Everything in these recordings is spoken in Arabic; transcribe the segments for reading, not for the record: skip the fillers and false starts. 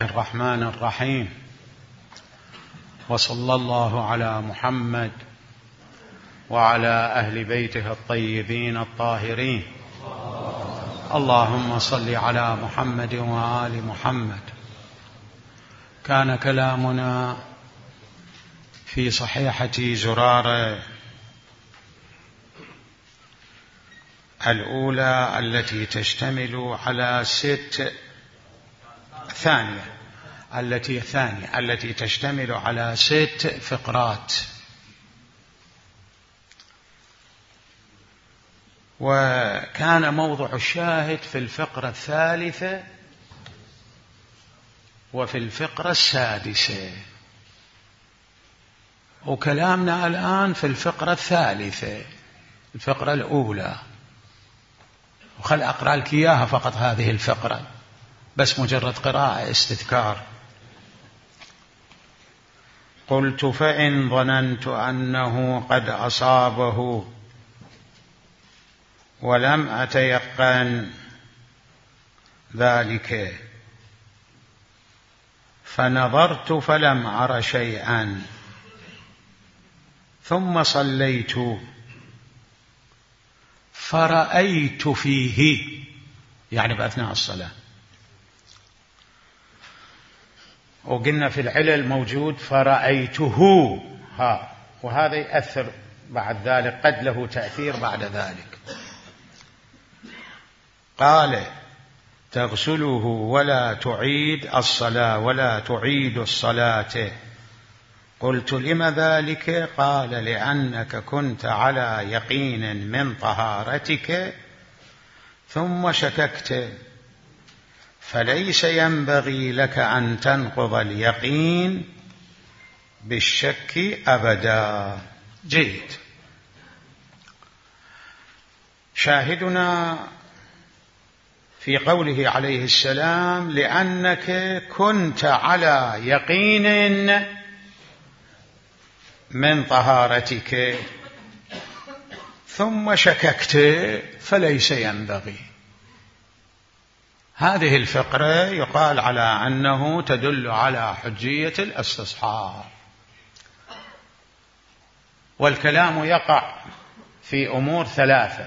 الرحمن الرحيم، وصلى الله على محمد وعلى أهل بيته الطيبين الطاهرين. اللهم صل على محمد وآل محمد. كان كلامنا في صحيحة زرارة الأولى التي تشتمل على التي تشتمل على 6 فقرات، وكان موضع الشاهد في الفقرة 3 وفي الفقرة 6، وكلامنا الآن في الفقرة 3، الفقرة الأولى. وخل أقرأ لك إياها فقط، هذه الفقرة بس مجرد قراءة استذكار. قلت: فإن ظننت أنه قد أصابه ولم أتيقن ذلك، فنظرت فلم أر شيئا، ثم صليت فرأيت فيه، يعني بأثناء الصلاة. وقلنا في العلل موجود فرأيته، وهذا يأثر بعد ذلك، قد له تأثير بعد ذلك. قال: تغسله ولا تعيد الصلاة. قلت: لم ذلك؟ قال: لأنك كنت على يقين من طهارتك ثم شككت، فليس ينبغي لك أن تنقض اليقين بالشك أبدا. جيد. شاهدنا في قوله عليه السلام: لأنك كنت على يقين من طهارتك ثم شككت، فليس ينبغي. هذه الفقرة يقال على أنه تدل على حجية الاستصحاب، والكلام يقع في أمور 3.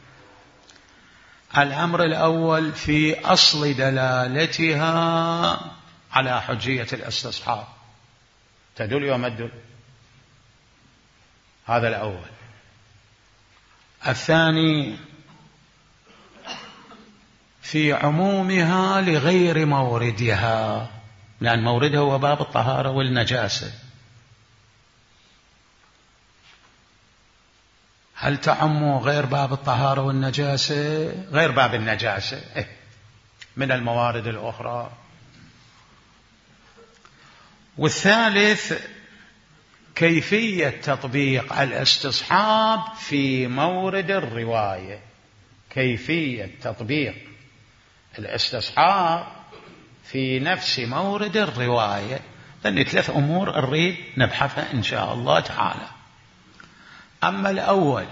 الأمر الأول في أصل دلالتها على حجية الاستصحاب، تدل يوم تدل، هذا الأول. الثاني في عمومها لغير موردها، لأن موردها هو باب الطهارة والنجاسة. هل تعم غير باب الطهارة والنجاسة؟ غير باب النجاسة من الموارد الأخرى. والثالث كيفية تطبيق الاستصحاب في مورد الرواية، كيفية تطبيق الاستصحاب في نفس مورد الرواية. لأن 3 أمور نريد نبحثها إن شاء الله تعالى. أما الأول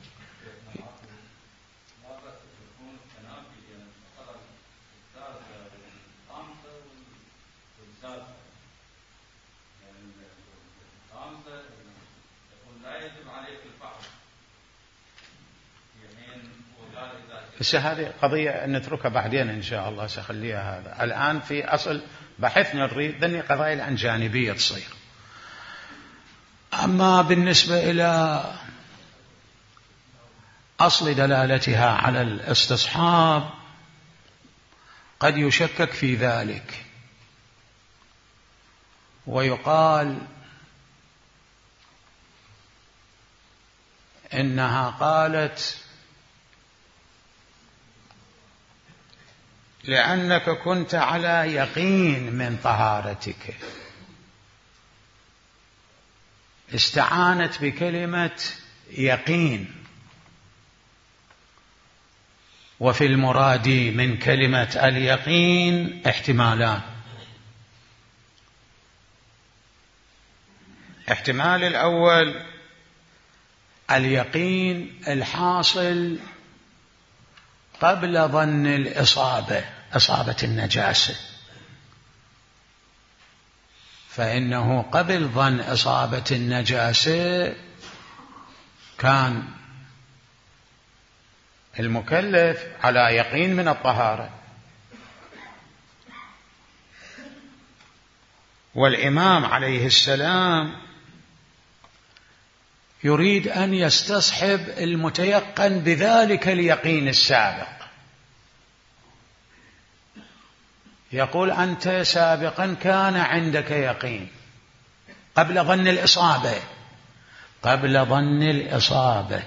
بس هذه قضية نتركها بعدين إن شاء الله، سأخليها هذا. الآن في أصل بحثنا نريد ذني قضايا الآن جانبية تصير. أما بالنسبة إلى أصل دلالتها على الاستصحاب قد يشكك في ذلك، ويقال إنها قالت: لأنك كنت على يقين من طهارتك. استعانت بكلمة يقين، وفي المراد من كلمة اليقين احتمالان. احتمال الأول اليقين الحاصل قبل ظن الإصابة، إصابة النجاسة، فإنه قبل ظن إصابة النجاسة كان المكلف على يقين من الطهارة، والإمام عليه السلام يريد أن يستصحب المتيقن بذلك اليقين السابق. يقول أنت سابقا كان عندك يقين قبل ظن الإصابة، قبل ظن الإصابة،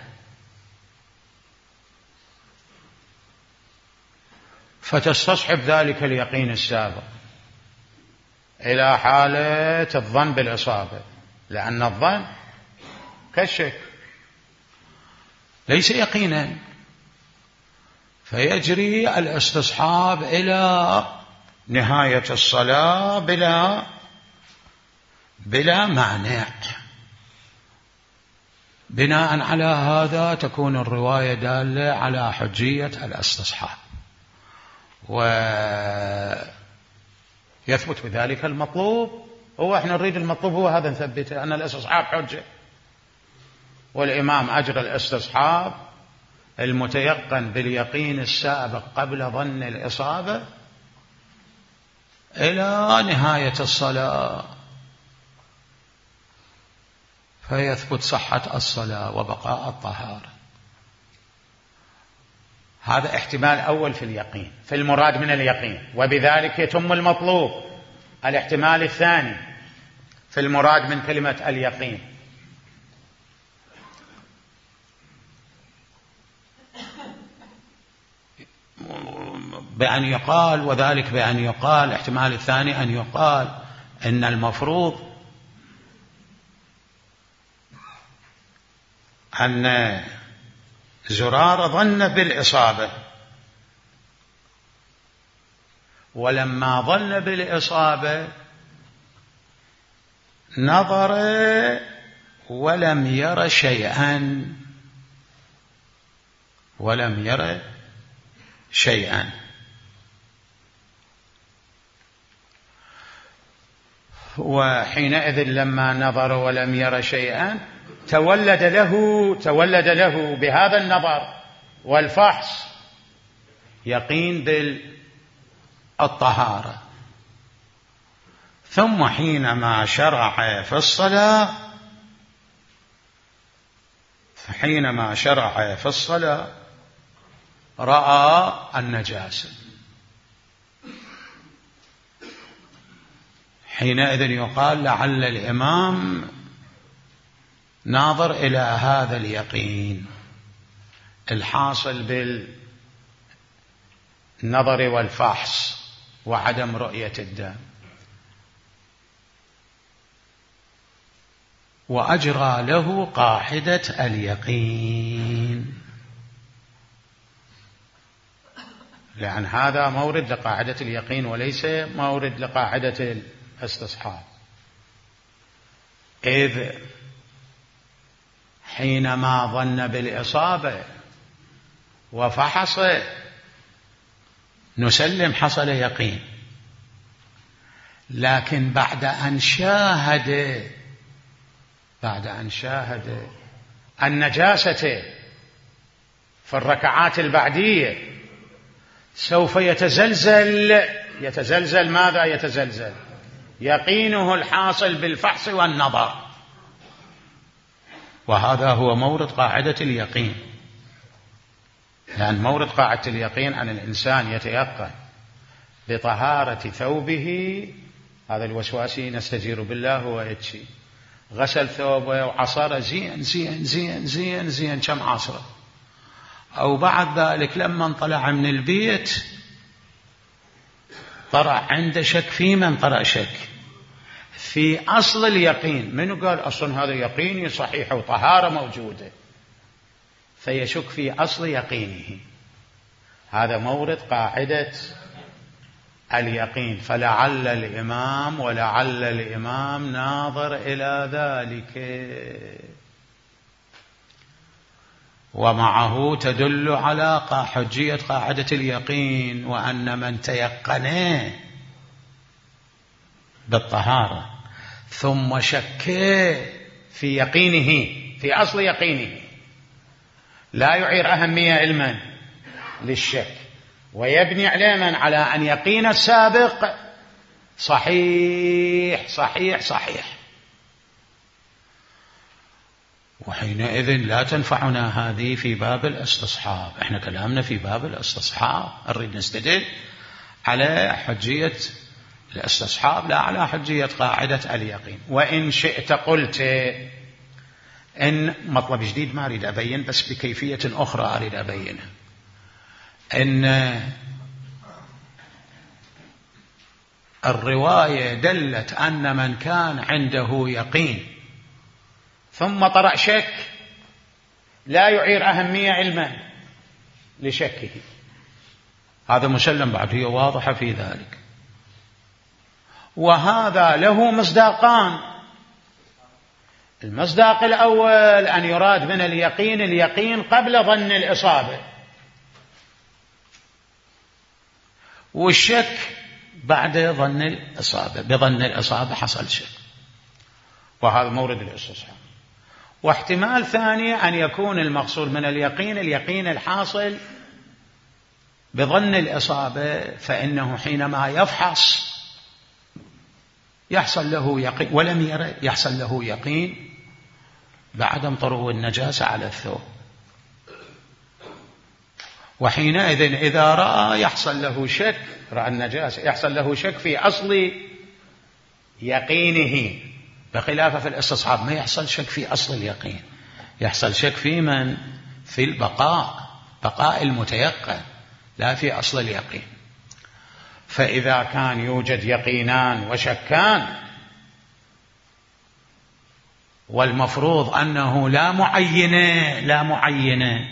فتستصحب ذلك اليقين السابق إلى حالة الظن بالإصابة، لأن الظن كالشك ليس يقينا، فيجري الاستصحاب إلى نهاية الصلاة بلا مانع. بناء على هذا تكون الرواية دالة على حجية الاستصحاب، ويثبت بذلك المطلوب. هو احنا نريد المطلوب هو هذا نثبته، أن الاستصحاب حجة، والإمام أجرى الاستصحاب المتيقن باليقين السابق قبل ظن الإصابة إلى نهاية الصلاة، فيثبت صحة الصلاة وبقاء الطهارة. هذا احتمال أول في اليقين، في المراد من اليقين، وبذلك يتم المطلوب. الاحتمال الثاني في المراد من كلمة اليقين، بأن يقال، وذلك بأن يقال، الاحتمال الثاني أن يقال إن المفروض أن زرار ظن بالإصابة، ولما ظن بالإصابة نظر ولم ير شيئا، ولم ير شيئا، وحينئذ لما نظر ولم ير شيئا تولد له بهذا النظر والفحص يقين بالطهارة. ثم حينما شرع في الصلاة رأى النجاسة، حينئذ يقال لعل الإمام ناظر إلى هذا اليقين الحاصل بالنظر والفحص وعدم رؤية الدم، وأجرى له قاعدة اليقين، لأن هذا مورد لقاعدة اليقين وليس مورد لقاعدة الاستصحاب. إذ حينما ظن بالإصابة وفحص نسلم حصل يقين، لكن بعد أن شاهد النجاسة في الركعات البعدية سوف يتزلزل ماذا يتزلزل؟ يقينه الحاصل بالفحص والنظر، وهذا هو مورد قاعدة اليقين. لأن مورد قاعدة اليقين أن الإنسان يتيقن بطهارة ثوبه، هذا الوسواسي نستجير بالله ويتشي، غسل ثوبه وعصره زين زين زين زين زين كم عصره، أو بعد ذلك لما انطلع من البيت طرأ عنده شك في من طرأ شك في أصل اليقين. من قال أصلا هذا يقيني صحيح وطهارة موجودة، فيشك في أصل يقينه. هذا مورد قاعدة اليقين. فلعل الإمام ناظر إلى ذلك، ومعه تدل على حجية قاعدة اليقين، وأن من تيقن بالطهارة ثم شك في يقينه، في أصل يقينه، لا يعير أهمية علما للشك، ويبني علما على أن يقين السابق صحيح صحيح صحيح، وحينئذ لا تنفعنا هذه في باب الاستصحاب. احنا كلامنا في باب الاستصحاب، نريد نستدل على حجية الاستصحاب لا على حجية قاعدة اليقين. وإن شئت قلت إن مطلب جديد ما أريد أبين، بس بكيفية أخرى أريد أبينها، إن الرواية دلت أن من كان عنده يقين ثم طرأ شك لا يعير أهمية علما لشكه، هذا مسلم بعد، هي واضحة في ذلك. وهذا له مصداقان، المصداق الأول أن يراد من اليقين قبل ظن الإصابة، والشك بعد ظن الإصابة، بظن الإصابة حصل شك، وهذا مورد الاستصحاب. واحتمال ثاني أن يكون المقصود من اليقين الحاصل بظن الإصابة، فإنه حينما يفحص يحصل له يقين، ولم يرى يحصل له يقين بعدم طرو النجاسة على الثوب، وحينئذ إذا رأى يحصل له شك، رأى النجاسة يحصل له شك في أصل يقينه، بخلافه في الاستصحاب ما يحصل شك في أصل اليقين، يحصل شك في من؟ في بقاء المتيقن، لا في أصل اليقين. فإذا كان يوجد يقينان وشكان، والمفروض أنه لا معينة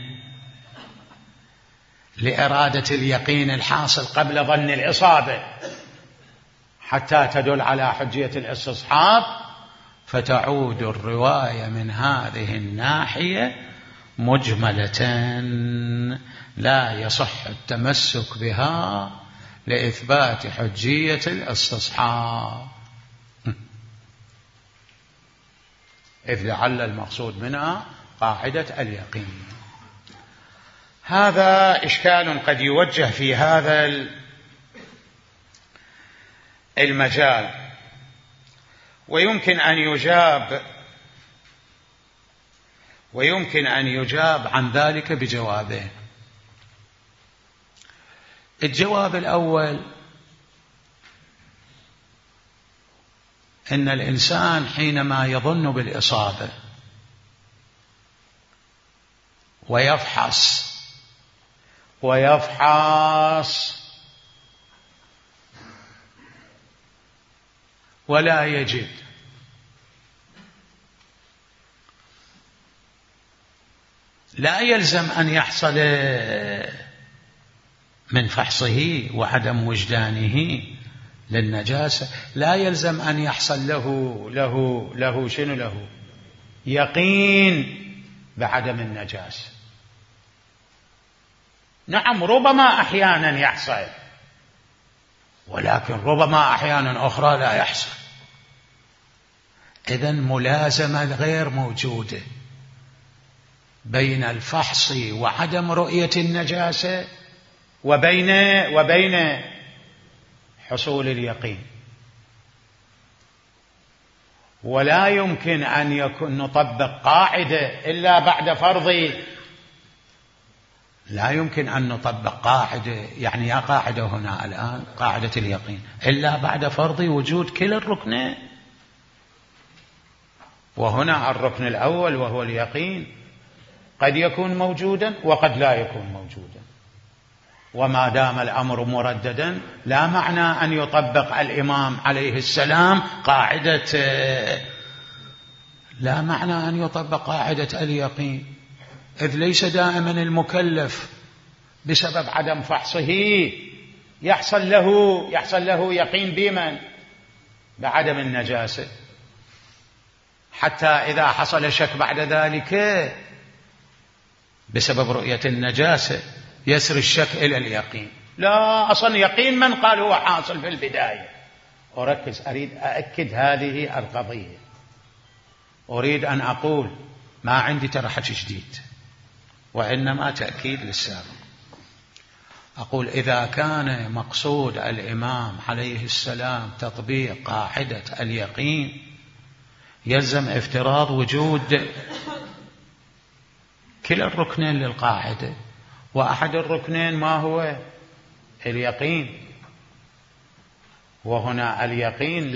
لإرادة اليقين الحاصل قبل ظن الإصابة حتى تدل على حجية الاستصحاب، فتعود الرواية من هذه الناحية مجملة لا يصح التمسك بها لإثبات حجية الاستصحاب، إذ لعل المقصود منها قاعدة اليقين. هذا إشكال قد يوجه في هذا المجال، ويمكن أن يجاب عن ذلك بجوابين. الجواب الأول إن الإنسان حينما يظن بالإصابة ويفحص ولا يجد، لا يلزم أن يحصل من فحصه وعدم وجدانه للنجاسة، لا يلزم أن يحصل له شنو له يقين بعدم النجاسة. نعم ربما أحيانا يحصل، ولكن ربما أحيانا أخرى لا يحصل. إذن ملازمة غير موجودة بين الفحص وعدم رؤية النجاسة وبين حصول اليقين. ولا يمكن أن يكون نطبق قاعدة إلا بعد فرض، لا يمكن أن نطبق قاعدة، يعني يا قاعدة هنا الآن قاعدة اليقين، إلا بعد فرض وجود كلا الركنين. وهنا الركن الأول وهو اليقين قد يكون موجودا وقد لا يكون موجودا، وما دام الأمر مرددا لا معنى أن يطبق الإمام عليه السلام لا معنى أن يطبق قاعدة اليقين، إذ ليس دائما المكلف بسبب عدم فحصه يحصل له يقين بمن؟ بعدم النجاسة، حتى إذا حصل شك بعد ذلك بسبب رؤية النجاسة يسري الشك إلى اليقين. لا، أصلا يقين من قال هو حاصل في البداية، أريد أأكد هذه القضية. أريد أن أقول ما عندي ترى حكي جديد، وإنما تأكيد للسابق. أقول إذا كان مقصود الإمام عليه السلام تطبيق قاعدة اليقين، يلزم افتراض وجود كلا الركنين للقاعدة، وأحد الركنين ما هو؟ اليقين. وهنا اليقين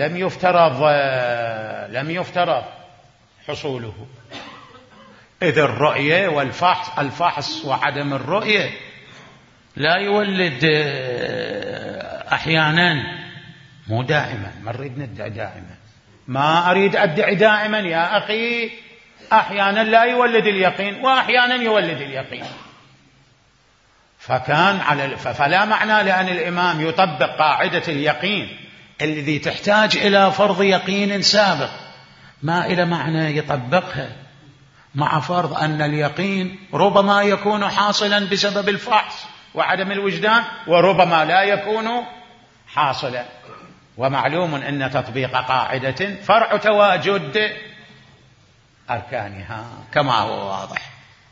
لم يفترض حصوله، إذ الرؤية والفحص، الفحص وعدم الرؤية لا يولد أحيانا، مو دائما. ما نريد ندعي دائما، ما أريد أدعي دائما يا أخي. أحيانا لا يولد اليقين وأحيانا يولد اليقين. فلا معنى لأن الإمام يطبق قاعدة اليقين الذي تحتاج إلى فرض يقين سابق، ما إلى معنى يطبقها مع فرض أن اليقين ربما يكون حاصلا بسبب الفحص وعدم الوجدان، وربما لا يكون حاصلا. ومعلوم أن تطبيق قاعدة فرع تواجد أركانها كما هو واضح.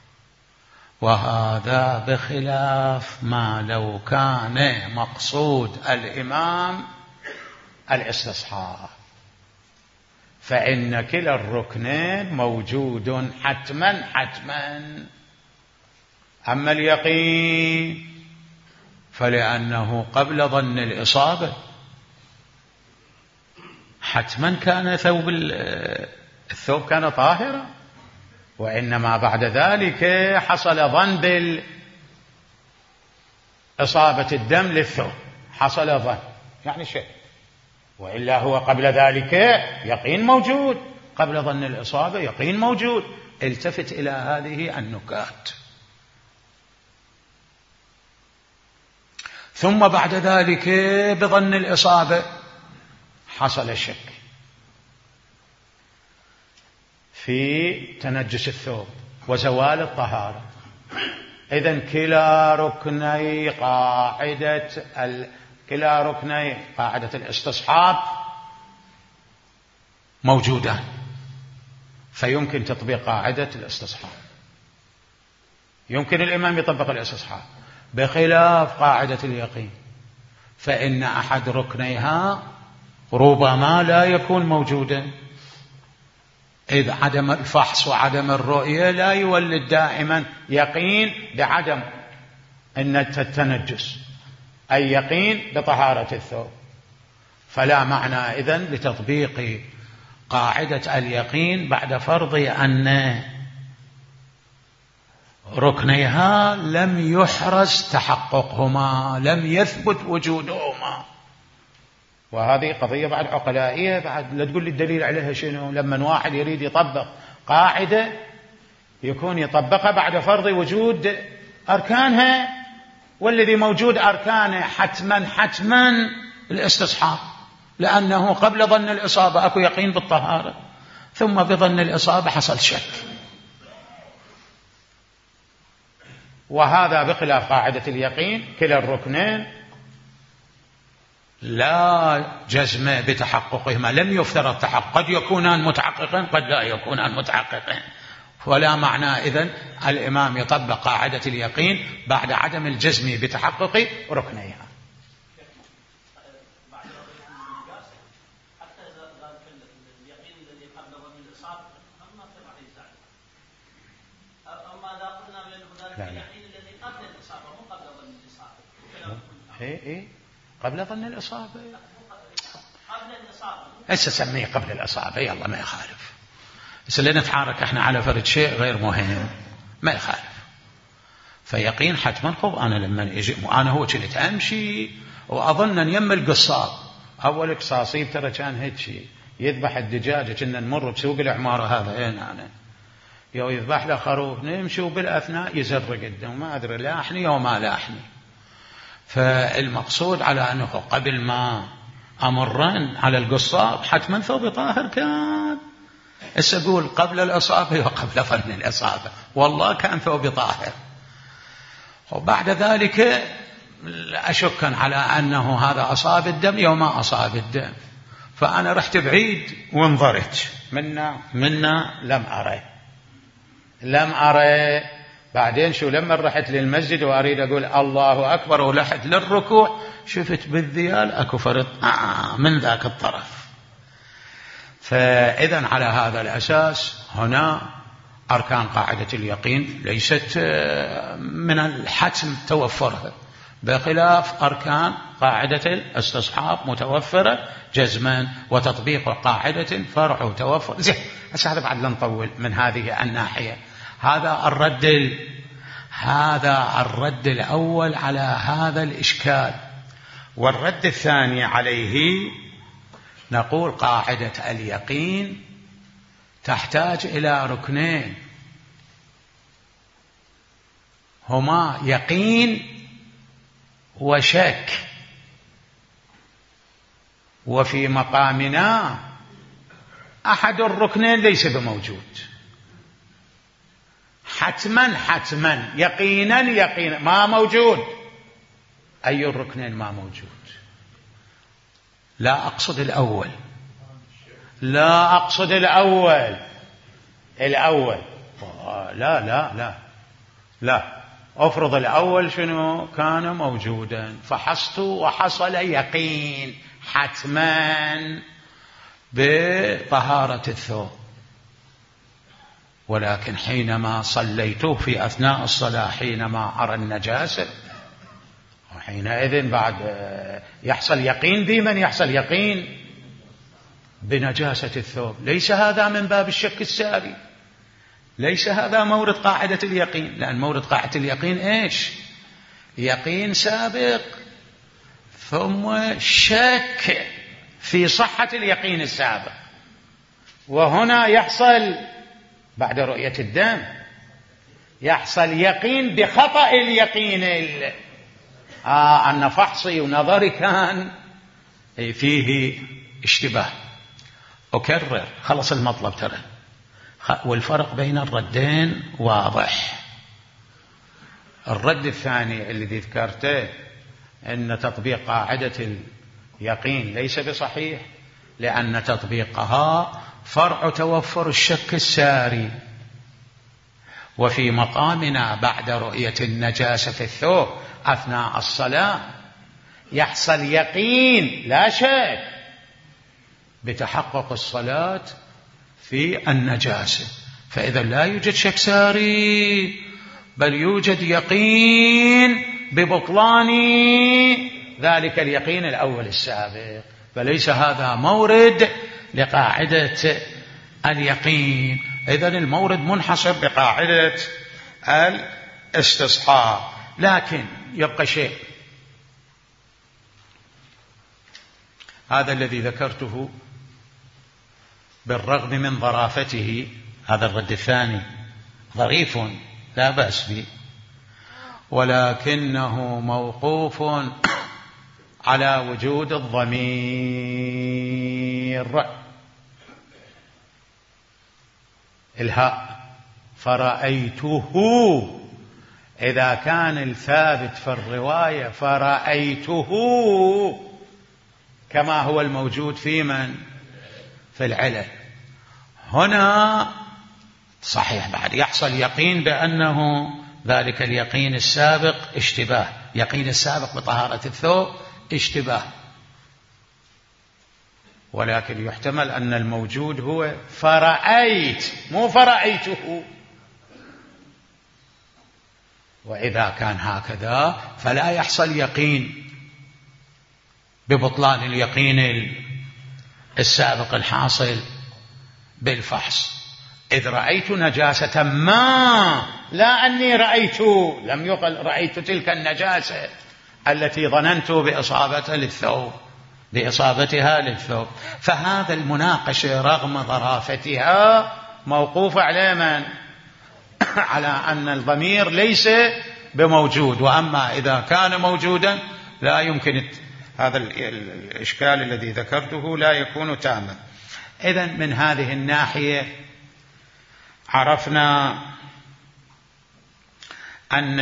وهذا بخلاف ما لو كان مقصود الإمام الاستصحاب، فإن كلا الركنين موجود حتما. أما اليقين فلأنه قبل ظن الإصابة حتما كان الثوب كان طاهرا، وإنما بعد ذلك حصل ظن بالإصابة الدم للثوب، حصل ظن يعني شيء، وإلا هو قبل ذلك يقين موجود، قبل ظن الإصابة يقين موجود. التفت إلى هذه النكات. ثم بعد ذلك بظن الإصابة حصل الشك في تنجس الثوب وزوال الطهارة. إذن كلا ركني قاعدة الاستصحاب موجودان، فيمكن تطبيق قاعدة الاستصحاب، يمكن الإمام يطبق الاستصحاب، بخلاف قاعدة اليقين فإن أحد ركنيها ربما لا يكون موجودا، إذ عدم الفحص وعدم الرؤية لا يولد دائما يقين بعدم أن التنجس، أي يقين بطهارة الثوب. فلا معنى إذن لتطبيق قاعدة اليقين بعد فرض أن ركنيها لم يحرز تحققهما، لم يثبت وجودهما. وهذه قضية بعد عقلائية، بعد لا تقول لي الدليل عليها شنو. لما واحد يريد يطبق قاعدة يكون يطبقها بعد فرض وجود أركانها، والذي موجود أركانه حتما الاستصحاب، لأنه قبل ظن الإصابة أكو يقين بالطهارة، ثم بظن الإصابة حصل شك. وهذا بخلاف قاعدة اليقين، كلا الركنين لا جزم بتحققهما، لم يفترض تحقق، قد يكونان متحققين قد لا يكونان متحققين. ولا معنى إذن الإمام يطبق قاعدة اليقين بعد عدم الجزم بتحقق ركنيها. إيه قبل ظن الإصابة، هسه سميه قبل الإصابة، يلا ما يخالف. بس اللي نتحارك احنا على فرد شيء غير مهم ما يخالف. فيقين حتما. خب أنا لما يجي أنا هو كنت أمشي وأظن أن يم القصاب أول قصاصيب ترى كان هيك شيء يذبح الدجاجة، كنا نمر بسوق العمارة هذا أنا يو يذبح له خروف، نمشي وبالأثناء يزر قدام، ما أدري لاحني أو ما لاحني. فالمقصود على أنه قبل ما أمرن على القصاب حتما ثوب طاهر كان. أقول قبل الإصابة وقبل ظن الإصابة والله كان ثوب طاهر. وبعد ذلك أشك على أنه هذا أصاب الدم يوم ما أصاب الدم، فأنا رحت بعيد وانظرت منا لم أرى. بعدين شو لما رحت للمسجد وأريد أقول الله أكبر ولحت للركوع شفت بالذيال أكو فرط من ذاك الطرف. فإذن على هذا الأساس هنا أركان قاعدة اليقين ليست من الحتم توفرها، بخلاف أركان قاعدة الاستصحاب متوفرة جزما، وتطبيق قاعدة فرع توفر. زين هذا بعد لا نطول من هذه الناحية. هذا الرد الأول على هذا الإشكال. والرد الثاني عليه نقول قاعدة اليقين تحتاج إلى ركنين، هما يقين وشك. وفي مقامنا أحد الركنين ليس بموجود، حتما يقينا ما موجود. أي الركنين ما موجود؟ لا أقصد الأول لا أفرض الأول شنو كان موجودا فحصت وحصل يقين حتما بطهارة الثوب، ولكن حينما صليته في أثناء الصلاة حينما أرى النجاسة، وحينئذ بعد يحصل يقين بمن يحصل يقين بنجاسة الثوب. ليس هذا من باب الشك الساري، ليس هذا مورد قاعدة اليقين، لأن مورد قاعدة اليقين إيش؟ يقين سابق ثم شك في صحة اليقين السابق. وهنا يحصل بعد رؤية الدم يحصل يقين بخطأ اليقين أن فحصي ونظري كان فيه اشتباه. أكرر خلص المطلب ترى، والفرق بين الردين واضح. الرد الثاني الذي ذكرته أن تطبيق قاعدة اليقين ليس بصحيح، لأن تطبيقها فرع توفر الشك الساري. وفي مقامنا بعد رؤية النجاسة في الثوب أثناء الصلاة يحصل يقين لا شك بتحقق الصلاة في النجاسة، فإذا لا يوجد شك ساري بل يوجد يقين ببطلان ذلك اليقين الأول السابق، فليس هذا مورد لقاعدة اليقين. إذن المورد منحصر بقاعدة الاستصحاب. لكن يبقى شيء، هذا الذي ذكرته بالرغم من ظرافته، هذا الرد الثاني ظريف لا بأس به، ولكنه موقوف على وجود الضمير. الهاء فرأيته، إذا كان الثابت في الرواية فرأيته كما هو الموجود في من؟ في العلل، هنا صحيح بعد يحصل يقين بأنه ذلك اليقين السابق اشتباه، يقين السابق بطهارة الثوب اشتباه، ولكن يحتمل أن الموجود هو فرأيت مو فرأيته. وإذا كان هكذا فلا يحصل يقين ببطلان اليقين السابق الحاصل بالفحص، إذ رأيت نجاسة ما، لا أني رأيت، لم يقل رأيت تلك النجاسة التي ظننت بإصابتها للثوب. فهذا المناقشة رغم ظرافتها موقوف على من؟ على أن الضمير ليس بموجود، وأما إذا كان موجودا لا يمكن هذا الإشكال الذي ذكرته لا يكون تاما. إذن من هذه الناحية عرفنا أن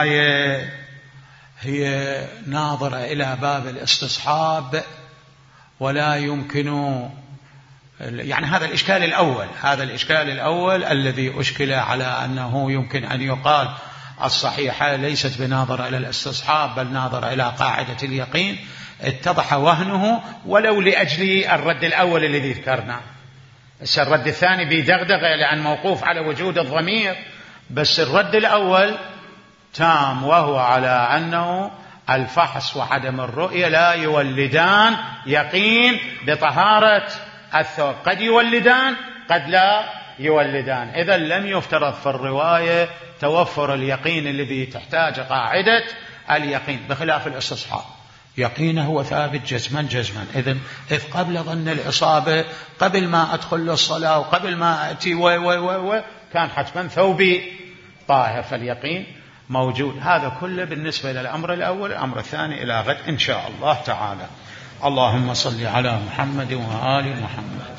الرواية هي ناظرة إلى باب الاستصحاب ولا يمكن، يعني هذا الإشكال الأول الذي أشكل على أنه يمكن أن يقال الصحيحة ليست بناظرة إلى الاستصحاب بل ناظرة إلى قاعدة اليقين، اتضح وهنه ولو لأجل الرد الأول الذي ذكرنا. الرد الثاني بيدغدغ لأن موقوف على وجود الضمير، بس الرد الأول تام، وهو على أنه الفحص وعدم الرؤية لا يولدان يقين بطهارة الثوب، قد يولدان قد لا يولدان. إذا لم يفترض في الرواية توفر اليقين الذي تحتاج قاعدة اليقين، بخلاف الاستصحاب يقينه هو ثابت جزما. إذ قبل ظن الإصابة، قبل ما أدخل للصلاة وقبل ما أتي كان حتما ثوبي طاهر، فاليقين موجود. هذا كله بالنسبة إلى الأمر الأول. الأمر الثاني إلى غد إن شاء الله تعالى. اللهم صل على محمد وآل محمد.